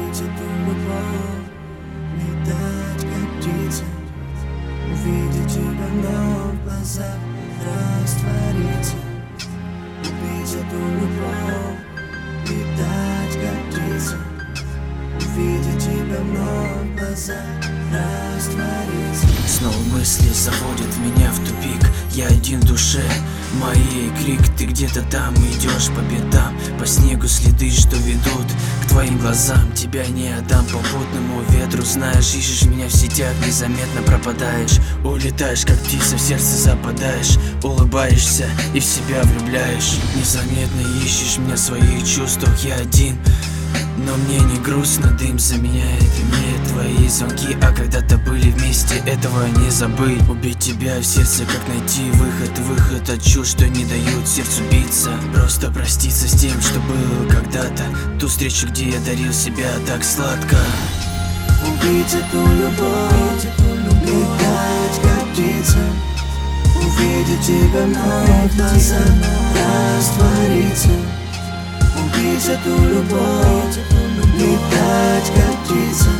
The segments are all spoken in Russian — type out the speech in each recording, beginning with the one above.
Убить эту любовь, летать как птица, увидеть тебя вновь в глазах, раствориться. Убить эту любовь, летать как птица, увидеть тебя вновь в глазах, раствориться. Снова мысли заводят меня в тупик. Я один в душе моей, крик. Ты где-то там, идешь по пятам, по снегу следы, что ведут к твоим глазам. Тебя не отдам попутному ветру. Знаешь, ищешь меня в сетях, незаметно пропадаешь. Улетаешь, как птица, в сердце западаешь. Улыбаешься и в себя влюбляешь. Незаметно ищешь меня в своих чувствах. Я один, но мне не грустно, дым заменяет мне твои звонки. А когда-то были вместе, этого не забыть. Убить тебя в сердце, как найти выход от чувств, что не дают сердцу биться. Просто проститься с тем, что было когда-то. Ту встречу, где я дарил себя так сладко. Убить эту любовь, летать как птица, увидеть тебя вновь в глазах, раствориться. Убить эту любовь, летать как птица,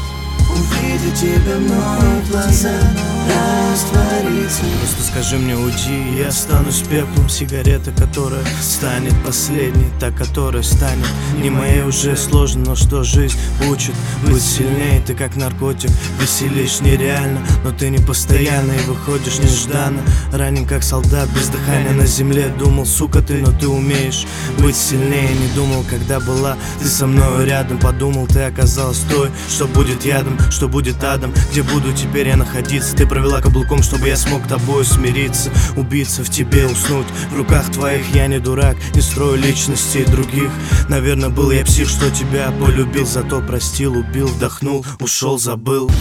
увидеть тебя вновь в глазах, раствориться. Просто скажи мне уйди, и я останусь пеплом. Сигарета, которая станет последней, та, которая станет не моей. Уже сложно, но что жизнь учит быть сильнее. Ты как наркотик, веселишь нереально, но ты не постоянно и выходишь нежданно. Ранен как солдат, без дыхания на земле. Думал, сука, ты, но ты умеешь быть сильнее. Не думал, когда была ты со мной рядом. Подумал, ты оказалась той, что будет ядом, что будет адом. Где буду теперь я находиться? Ты провела каблуком, чтобы я смог тобой смириться. Убиться в тебе, уснуть в руках твоих. Я не дурак, не строю личностей других. Наверное, был я псих, что тебя полюбил. Зато простил, убил, вдохнул, ушел, забыл.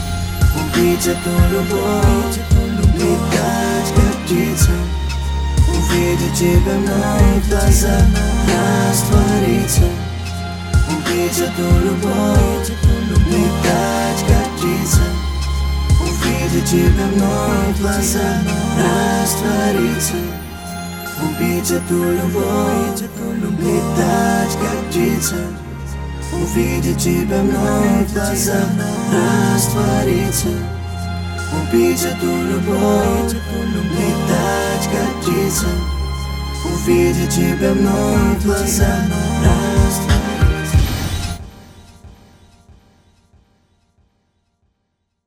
Убить эту любовь, летать как птица, увидеть тебя вновь в глазах, раствориться. Убить эту любовь, летать как птица, увидеть тебя вновь в глазах, раствориться. Убить эту любовь, летать как птица, увидеть тебя вновь в глазах, раствориться. Убить эту любовь, летать как птица, увидеть тебя вновь в глазах, раствориться.